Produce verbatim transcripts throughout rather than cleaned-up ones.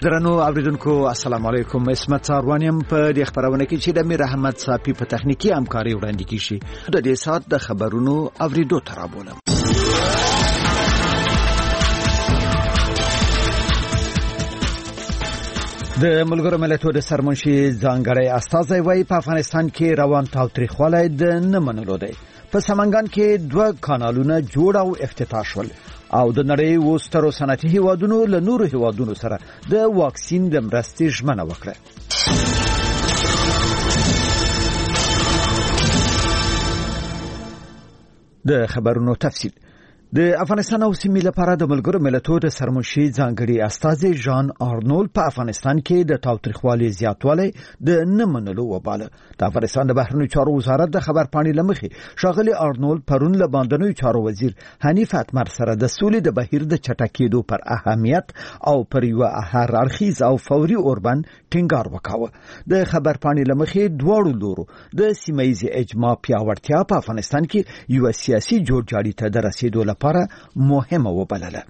درنو اوریدونکو السلام علیکم. اسمت ساروانیم په دې خبرونه کې چې د میر احمد صافي په تخنیکی همکاري وړاندې کیږي. د دې سات د خبرونو اوریدو ترابولم. د ملګرو ملتونو د سرمنشي ځانګړی استازی وایي په افغانستان کې روان تاوتریخوالی د نه منلو دی. په سمنګان کې دوه کانالونه جوړ او افتتاح شول او د نړۍ وسترو صنعتي هیوادونو له نورو هیوادونو سره د واکسین د مرستې ژمنه وکړه. د خبرونو تفصیل. د افغانستان او سیمې لپاره د ملګرو ملتونو د سرمنشي ځانګړي استازی ژان آرنولد په افغانستان کې د تاوتریخوالي زیاتوالی د نه منلو وباله. د افغانستان د بهرنیو چارو وزارت د خبر پاڼې لمخې شاغلي آرنولد پرون له باندنیو چارو وزیر حنیف اتمر سره د سولې د بهیر د چټکېدو پر اهمیت او پر یو هر اړخیز او فوري اوربند ټینګار وکاوه. د خبر پاڼې لمخې دواړو لورو د سیمایي اجماع پیاوړتیا په افغانستان کې یو سیاسي جوړجاړي ته د رسیدو لپاره مهمه وبلله.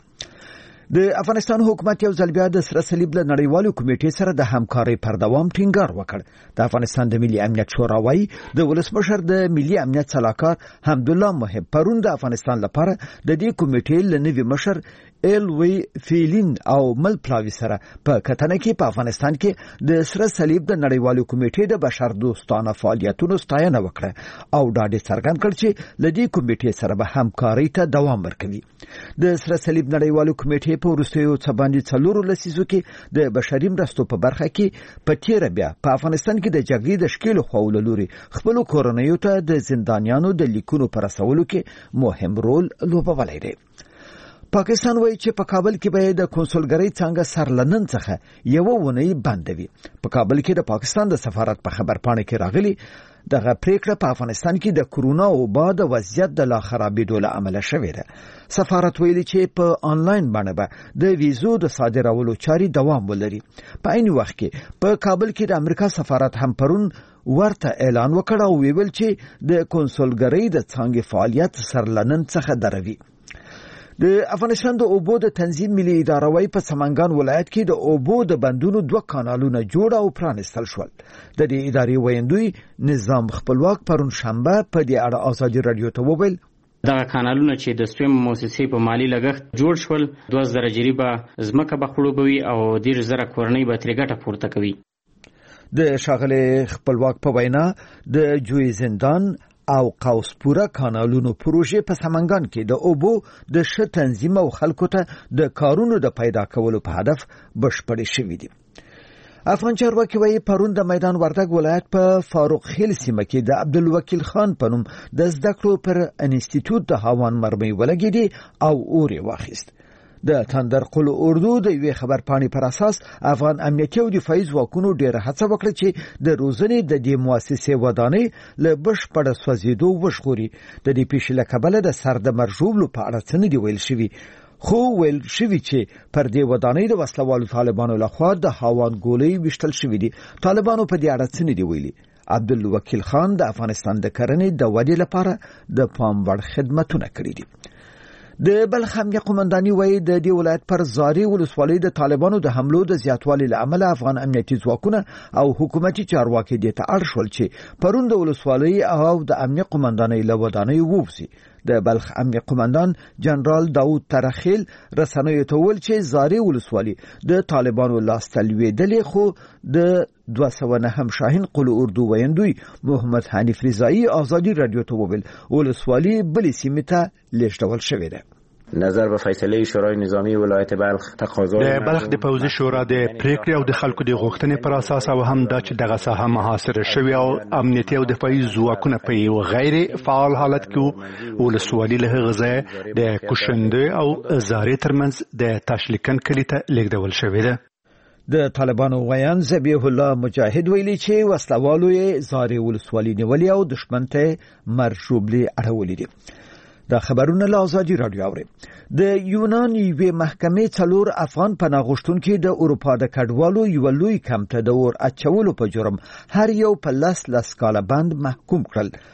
د افغانستان حکومت یو ځل بیا د سره صلیب له نړیوالو کمیټې سره د همکارۍ پر دوام ټینګار وکړ. د افغانستان د ملي امنیت شورا وايي د ولسمشر د ملي امنیت صلاحکار حمدالله محب پرون د افغانستان لپاره د دې کمیټې له نوي مشر ایل وی فیلین او مل پلاوی سره په کتنه کې په افغانستان کې د سره صلیب د نړیوالو کمیټې د بشر دوستانه فعالیتونو ستاینه وکړه او ډاډ څرګند کړ چې د دې کمیټې سره به همکارۍ ته دوام ورکوي. د سره صلیب نړیوالو کمیټې په وروستیو څه باندې څلورو لسیزو کې د بشري مرستو په برخه کې په تیره بیا په افغانستان کې د جګړې د شکیلو خواولو لوري خپل کورنیو ته د زندانیانو د لیکونو پر رسولو کې مهم رول لوبولی دی. پاکستان وایي چې په کابل کې به د کنسولګرۍ څنګه سرلنن څخه یو ونی بندوي. په کابل کې د پاکستان د سفارت په خبر پاڼه کې راغلي دغه پریکړه په افغانستان کې د کورونا او بعد وضعیت د لا خرابېدو له امله شوې ده. سفارت ویلي چې په آنلاین باندې به د ویزو د صادرولو چاري دوام ولري. په عین وخت کې په کابل کې د امریکا سفارت هم پرون ورته اعلان وکړ او ویل چې د کنسولګرۍ د څنګه فعالیت سرلنن څخه دروي. د افغانستان د اوبو د تنظیم ملي اداره وايي په سمنګان ولایت کې د اوبو د بندونو دوه کانالونه جوړ او پرانستل شول. د دې ادارې ویندوی نظام خپلواک پرون شنبه په دې اړه ازادي رادیو ته وویل دغه کانالونه چې د سویم مؤسسې په مالی لګښت جوړ شول دوه زره جریبه ځمکه به خړوبوي او ډیر زره کورنۍ به ترې ګټه پورته کوي. د شاغلي خپلواک په وینا د جوی زندان او قوسپوره کانالونو پروژې په سمنګان کې د اوبو د ښه تنظیم او خلکو ته د کارونو د پیدا کولو په هدف بشپړې شوې دي. افغان چارواکي وايي پرون د میدان وردګ ولایت په فاروق خیل سیمه کې د عبدالوکیل خان په نوم د زده کړو پر انسټیټیوټ د هاوان مرمۍ ولګېدې او اور یې واخیست. د تندر قل اردو د یوې خبر پاڼې پر اساس افغان امنیتي او دفاعي ځواکونو ډېره هڅه وکړه چې د روزنې د دې مؤسسې ودانۍ له بشپړه سوځېدو وژغوري. د دې پیښې له کبله د سر د مرژوبلو په اړه څه نه دي ویل شوي، خو ویل شوي چې پر دې ودانۍ د وسلوالو طالبانو لخوا د هاوان ګولۍ ویشتل شوي دي. طالبانو په دې اړه څه نه دي ویلي. عبدالوکیل خان د افغانستان د کرنې د ودې لپاره د پام وړ خدمتونه کړي دي. د بلخ امنیه قومنداني وایي د دې ولایت پر زاري ولسوالۍ د طالبانو د حملو د زیاتوالي له امله افغان امنیتي ځواکونه او حکومتي چارواکي دې ته اړ شول چې پرون د ولسوالۍ او د امنیه قومندانۍ له ودانۍ ووځي. د بلخ امنیه قومندان جنرال داود ترخیل رسنیو ته ویل چې زاري ولسوالۍ د طالبانو لاسته لوېدلې، خو د دوه سوه نهم شاهین قل اردو ویندوی محمد حنیف رضایی ازادي رادیو ته وویل ولسوالۍ بلې سیمې ته لیږدول شوې ده. نظر به فیصله شورای نظامی ولایت بلخ تقاضا د بلخ د پوځي شورا د پریکړې او د خلکو د غوښتنې پر اساس او هم دا چې دغه ساحه محاصره شوې او امنیتي او دفاعي ځواکونه په یو غیر فعال حالت کې ولسوالۍ له هغه ځای د کوشنده او زاري ترمنځ د تاشلیکن کلی ته لیږدول شوې ده. د طالبانو ویان ذبیح الله مجاهد ویلي چې وسلوالو یې زاري ولسوالۍ نیولې او دښمن ته مرژوبلې اړولې دي. دا خبرونه له ازادي رادیو اوري. د یونان یوې محکمې څلور افغان پناه غوښتونکي د اروپا د کډوالو یو لوی کمپ ته د اور اچولو په جرم هر یو په لس لس کاله بند محکوم کړل.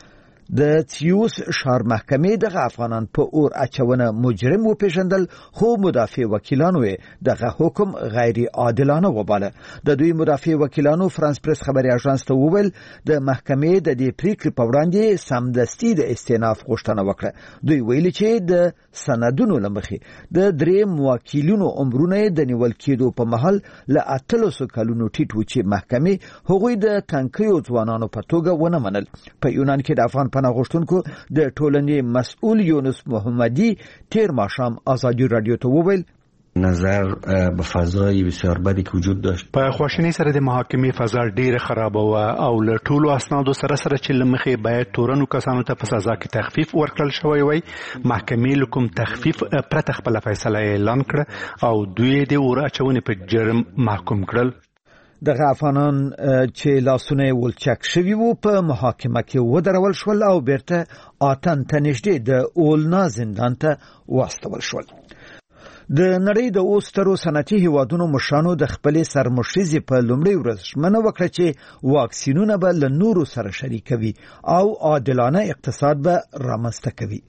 د تیوس شار محکمې دغه افغانان په اور اچونه مجرم وپیژندل خو مدافع وکیلانو دغه حکم غیر عادلانه وباله. د دوی مدافع وکیلانو فرانس پریس خبري اژانس ته وویل د محکمې د دې پریکړې په وړاندې سمدستي د استئناف غوښتنه وکړه. دوی ویلي چې د سندونو لمخې د درې موکلینو عمرونه د نیول کېدو په محل له اتلسو کلونو ټیټ و چې محکمې هغوی د تنکیو ځوانانو په توګه ونه منل. په یونان کې د افغان پناه غوښتونکو د ټولنې مسؤل یونس محمدی تیر ماښام آزادی رادیو ته وویل نظر به فضای بسیار بدی که وجود داشت. په خواشینی سره د محاکمې فضا ډیره خراب و او له ټولو اسنادو سره سره چې لمخې باید تورنو کسانو ته په سزا کې تخفیف ورکړل شوی وي. محکمې لکم تخفیف پرته خپل فیصله اعلان کړ او دوی د اور اچونې په جرم محکوم کړل. دغه افغانان چې لاسونه ولچک شوي وو په محاکمه کې ودرول شول او بیرته آتن ته نږدې د اولنا زندان ته واستول شول. د نړۍ د اوسترو صنعتي هیوادونو مشرانو د خپل سرمشریزي په لومړي ورځ ژمنه وکړه چې واکسینونه به له نورو سره شریکوي او عادلانه اقتصاد به رامنځته کوي.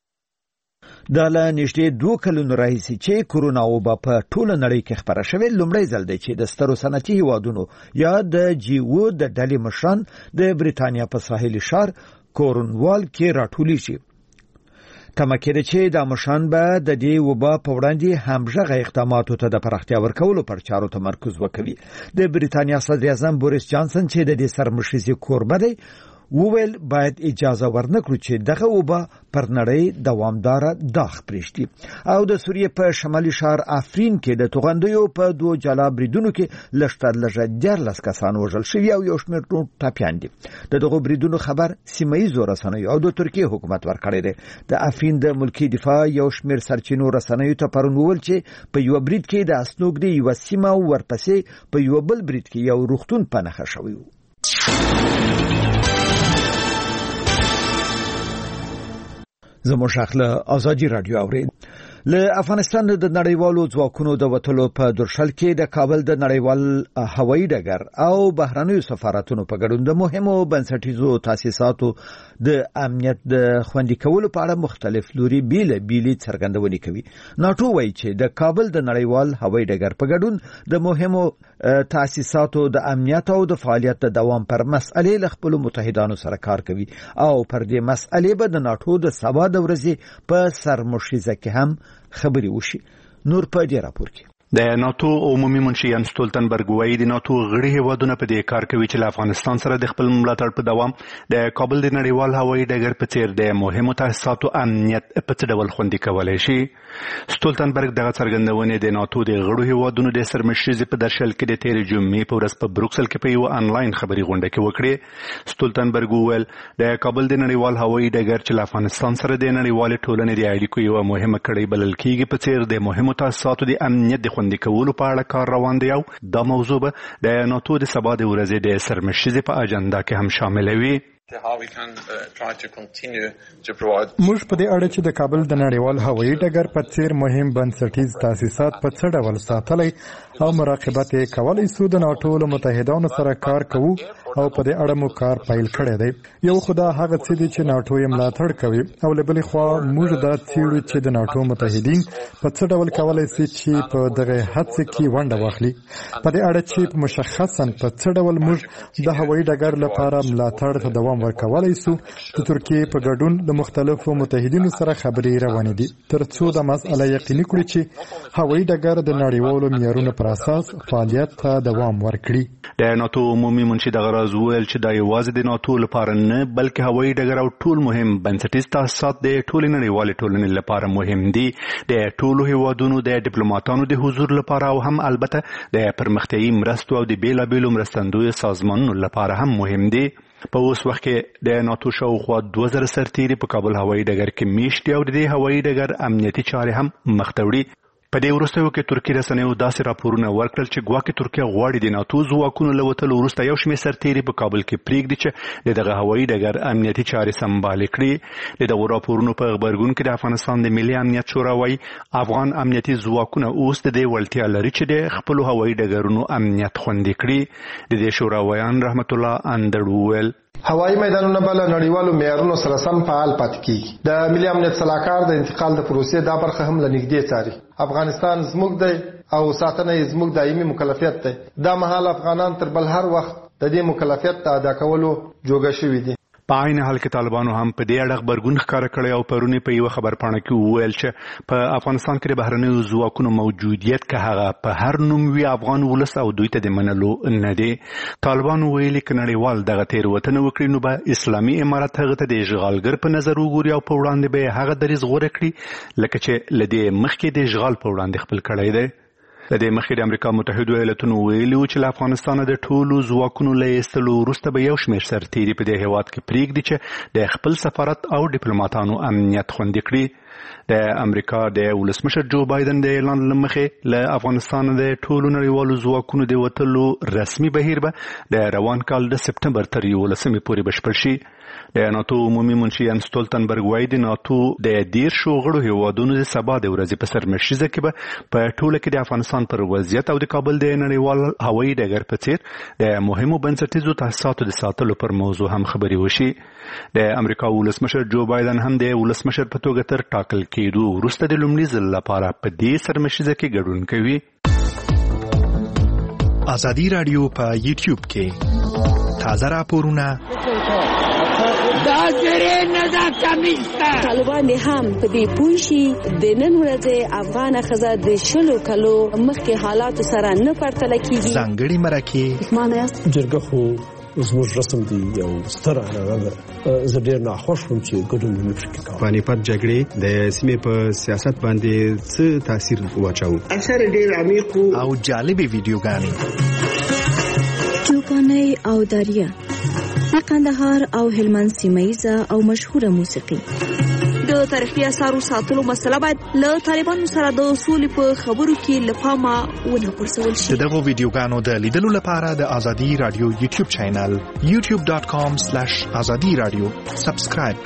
دا له نږدې دوه کلونو راهیسې چې کورونا وبا په ټوله نړۍ کې خپره شوې لومړی ځل دی چې د سترو صنعتي هیوادونو یا د جی او د ډلې مشران د بریتانیا په ساحلي شهر کورنوال کې راټولیږي. تمکه ده چې د مشران به د دې وبا په وړاندې همغږه اقداماتو ته د پراختیا ورکولو پر چارو تمرکز وکوي. د بریتانیا صدر اعظم بوریس جانسن چې د دې سرمشریزي کوربه دی وویل باید اجازه ورنکړو چې دغه وبا پر نړۍ دوامداره داغ پرېږدي. او د سوریې په شمالي ښار افرین کې د توغندیو په دوه جلا بریدونو کې لږ تر لږه دیارلس کسان وژل شوي او یو شمېر نور ټپیان دي. د دغو بریدونو خبر سیمه ییزو رسنیو او د ترکیې حکومت ورکړی دی. د افرین د ملکي دفاع یو شمېر سرچینو رسنیو ته پرون وویل چې په یو برید کې د اسنوګ د یوه سیمه او ورپسې په یو بل برید کې یو روغتون په نښه شوی و. زموږ اخله آزادی رادیو اورید. له افغانستان د نړیوالو ځواکونو د وټلو په درشل کې د کابل د نړیوال هوایي ډګر او بهرنیو سفارتونو په ګډون د مهمو بنسټیزو تاسیساتو د امنیت د خوندي کولو په اړه مختلف لوري بیل بیل څرګندونې کوي. ناټو وایي چې د کابل د نړیوال هوایي ډګر په ګډون د مهمو تاسیساتو د امنیت او د فعالیت د دوام پر مسئلې له خپل متحدانو سره کار کوي او پر دې مسئلې به د ناټو د سبا د ورځې په سرمشریزه کې هم خبري وشي. نور په دې راپور کې د ناتو عمومي منشي ین سټولتنبرګ وایي د ناتو غړي هیوادونه په دې کار کوي چې له افغانستان سره د خپل ملاتړ په دوام د کابل د نړیوال هوایي ډګر په څیر د مهمو تاسیساتو امنیت په څه ډول خوندي کولای شي. سټولتنبرګ دغه څرګندونې د ناتو د غړو هیوادونو د سرمشریزي په درشل کې د تیرې جمعې په ورځ په بروکسل کې په یو انلاین خبري غونډه کې وکړه. سټولتنبرګ وویل د کابل د نړیوال هوایي ډګر چې له افغانستان سره د نړیوال ټولنې د اړیکو یو مهمه کړۍ بلل کېږي په څیر د مهمو تاسیساتو د امنیت د خوندي کولو په اړه کار روان دی او دا موضوع به د ناتو د سبا د ورځې د سرمشریزي په اجنډا کې هم شامل وي. موږ په دې اړه چې د کابل د نړیوال هوایي ډګر په څیر مهم بنسټیز تاسیسات په څه ډول ساتلی او مراقبت یې کولی سو د ناټو له متحدانو سره کار کوو او په دې اړه مو کار پیل کړی دی. یو خدا هغه څه دي چې ناټو یې ملاتړ کوي او له بلې خوا موږ دا څیړو چې د ناټو متحدین په څه ډول کولی سي چې په دغه هڅې کې ونډه واخلي. په دې اړه چې مشخصا په څه ډول موږ د هوایي ډګر لپاره ملاتړ ته دوام ورکولای سو د ترکیې په ګډون د مختلفو متحدینو سره خبرې روانې دي ترڅو د مسأله یقیني کړي چې هوایي ډګر د نړیوالو معیارونو پر اساس فعالیت ته دوام ورکړي. د ناتو عمومي منشي دغه راز وویل چې دا یوازې د ناتو لپاره نه بلکې هوایي ډګر او ټول مهم بنسټیز تاسیسات د ټولې نړیوالې ټولنې لپاره مهم دي. د ټولو هیوادونو د ډیپلوماټانو د حضور لپاره او هم البته د پرمختیایي مرستو او د بیلابیلو مرستندویو سازمانونو لپاره هم مهم دي. په اوس وخت کې د ناتو شاوخوا دوه زره سرتیري په کابل هوایي ډګر کې میشت دي او د دې هوایي ډګر امنیتي چارې هم مخ ته وړي. په دې وروستیو کې ترکیه رسنیو داسې راپورونه ورکړل چې ګواکې ترکیه غواړي د ناتو ځواکونو له وتلو وروسته یو شمېر سرتیري په کابل کې پرېږدي چې د دغه هوایي ډګر امنیتي چارې سمبالې کړي. د دغو راپورونو په غبرګون کې د افغانستان د ملي امنیت شورا وایي افغان امنیتي ځواکونه اوس د دې وړتیا لري چې د خپلو هوایي ډګرونو امنیت خوندي کړي. د دې شورا ویان رحمت الله اندړ وویل هوایي میدانونه بل نړیوالو معیارونو سره سم فعال پاتې کیږي. د ملي امنیت صلاحکار د انتقال د پروسې دا برخه هم لنږدې څاري. افغانستان زموږ دی او ساتنه یې زموږ دایمي مکلفیت دی. دا مهال افغانان تر بل هر وخت د دې مکلفیت ته ادا کولو جوګه شوي دي. په عین حال کې طالبانو هم په دې اړه خبرګون ښکاره کړی او پرونی په یو خبرپاڼه کې وویل چې په افغانستان کې د بهرنیو ځواکونو موجودیت که هغه په هر نوم وي افغان ولس او دوی ته د منلو نه دی. طالبانو ویلي که نړیوال دغه تېروتنه وکړي نو به اسلامي امارت هغه ته د اشغالګر په نظر وګوري او په وړاندې به هغه دریځ غوره کړي لکه چې له دې مخکې د اشغال په وړاندې خپل کړی دی. د دې مخکې د امریکا متحده ایالاتونو ویلي و چې له افغانستانه د ټولو ځواکونو له ایستلو وروسته به یو شمېر سرتېري په دې هېواد کې پرېږدي چې د خپل سفارت او ډیپلوماتانو امنیت خوندي کړي. د امریکا د ولسمشر جو بایدن د اعلان له مخې له افغانستانه د ټولو نړیوالو ځواکونو د وتلو رسمي بهیر به د روان کال د سپټمبر تر یولسمې پورې بشپړ شي. د ناتو عمومي منشي یان سټولتنبرګ وایي د ناتو د دیرشو غړو هیوادونو د سبا د ورځې په سرمشیزه کې به په ټوله کې د افغانستان پر وضعیت او د کابل د نړیوال هوایي ډګر په څیر د مهمو بنسټیزو تاسیساتو د ساتلو پر موضوع هم خبرې وشي. د امریکا ولسمشر جو بایدن هم د ولسمشر په توګه تر ټاکل کېدو وروسته د لومړي ځل لپاره په دې سرمشیزه کې ګډون کوي. ازادي رادیو په یوټیوب کې تازه راپورونه دا زره نه دا کمیسته طالبان هم په دې پوه شي د نن ورځې افغان ښځه د شلو کلو مخکې حالاتو سره نه پرتله کیږي. ځانګړي مرکې معنی جرګه خو زموږ رسم دی یو ستره هغه زه ډېر ناخوښ وم چې ګډون نه پکې کوم. پانیپت جګړې د سیمې په سیاست باندې څه تاثیر واچاوه؟ اثر ډېر عمیق او جالبې ویډیوګانې چوپاني او دریا د کندهار او هلمند سیمه‌یزه او مشهوره موسیقي. د تاریخي اثارو ساتلو مسله باید له طالبانو سره د سولې په خبرو کې له پامه ونه غورځول شي. د دغو ویډیوګانو د لیدلو لپاره د ازادي رادیو یوټیوب چینل یوټیوب ډاټ کام سلیش ازادي رادیو سبسکرایب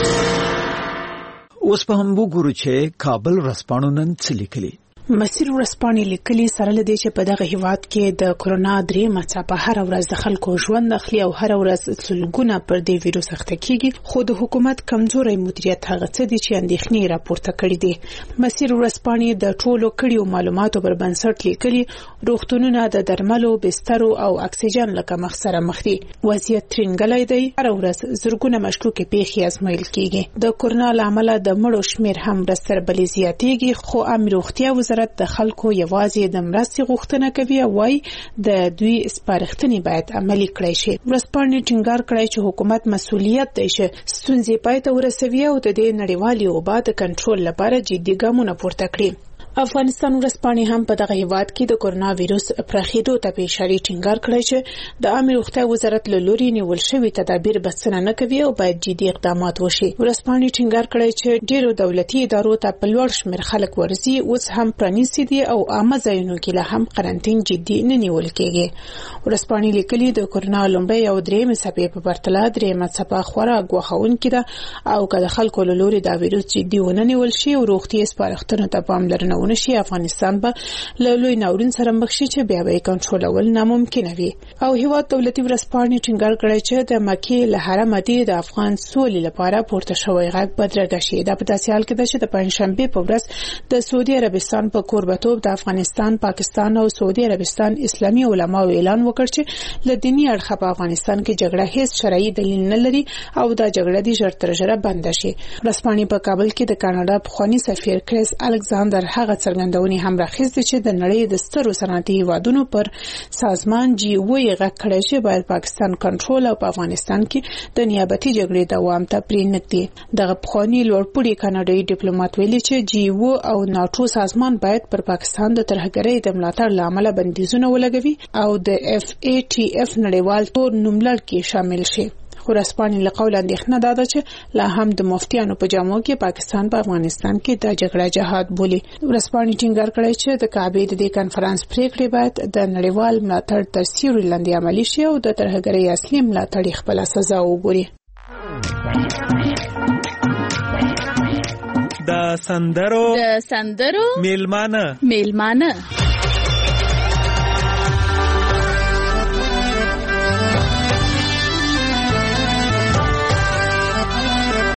کړئ. اوس په هم وګورو چې کابل ورځپاڼو نن څه لیکلي. مسیر ورځپاڼې لیکلي سره له دې چې په دغه هیواد کې د کرونا درېیمه څپه هر ورځ د خلکو ژوند اخلي او هر ورځ سلګونه پر دې ویروس اخته کیږي، خو د حکومت کمزوري مدیریت هغه څه دي چې اندېښنې راپورته کړي دي. مسیر ورځپاڼې د ټولو کړيو معلوماتو پر بنسټ لیکلي روغتونونه د درملو، بسترو او اکسیجن له کمښت سره مخ دي. وضعیت ترنګلی دی. هر ورځ زرګونه مشکوکې پیښې ازمویل کیږي. د کرونا له امله د مړو شمیر هم ورځ تر بلې زیاتېږي، خو امنیت روغتیا وزارت د خلکو یوازې د مرستې غوښتنه کوي او وايي د دوی سپارښتنې باید عملي کړای شي. ورځپاڼې ټینګار کړی چې حکومت مسؤلیت دی چې ستونزې پای ته ورسوي او د دې نړیوالې وبا د کنټرول لپاره جدي ګامونه پورته کړي. افغانستان ورځپاڼې هم په دغه هیواد کې د کرونا ویروس پراخېدو ته په اشاره ټینګار کړی چې د عامه روغتیا وزارت له لوري نیول شوي تدابیر بسنه نه کوي او باید جدي اقدامات وشي. ورځپاڼې ټینګار کړی چې ډېرو دولتي ادارو ته په لوړ شمېر خلک ورځي، اوس هم پرانیستي دي او عامه ځایونو کې لا هم قرنټین جدي نه نیول کېږي. ورځپاڼې لیکلي د کرونا لومړۍ او درېیمې څپې په پرتله درېیمه څپه خورا ګواښونکې ده او که د خلکو له لوري دا ویروس جدي ونه نیول شي او روغتیایي سپارښتنو ته پاملرنه نشي، افغانستان به له لوی ناورین سره مخ شي چې بیا به کنټرولول ناممکن وي. او هیواد دولتي ورځپاڼې ټینګار کړی چې د مکې له حرم دی د افغان سولې لپاره پورته شوی غږ بدرګه شي. دا په داسې حال کې ده چې د پنځشنبه په ورځ د سعودي عربستان په کوربتوب د افغانستان، پاکستان او سعودي عربستان اسلامي علماو اعلان وکړ چې له دینی اړخه په افغانستان کې جګړه هیڅ شرعي دلیل نه لري او دا جګړه د ژر تر ژره بند شي. ورځپاڼې په کابل کې د کاناډا پخوانی سفیر کریس الکساندر هغه څرګندونې هم راخیستې چې د نړۍ د سترو صنعتي هیوادونو پر سازمان جی او یې غږ کړی چې باید پاکستان کنټرول او په افغانستان کې د نیابتي جګړې دوام ته پرېنږدي. دغه پخوانی لوړپوړي کاناډایي ډیپلوماټ ویلي چې جی او او ناټو سازمان باید پر پاکستان د ترهګرۍ د ملاتړ لامل بندیزونه ولګوي او د اف ای ټی اف نړیوال تور نوملړ کې شامل شي. ورځپاڼې له قوله اندېښنه ده چې لا هم د مفتیانو په جامو کې پاکستان په افغانستان کې د جګړه جهاد بولي. ورځپاڼې ټینګار کړی چې د کعبې د دې کنفرانس پریکړې باید د نړیوال ملاتړ تر سیوري لاندې عملي شي او د ترهګرۍ اصلي ملاتړ خپله سزا وګوري. د سندرو د سندرو میلمانه میلمانه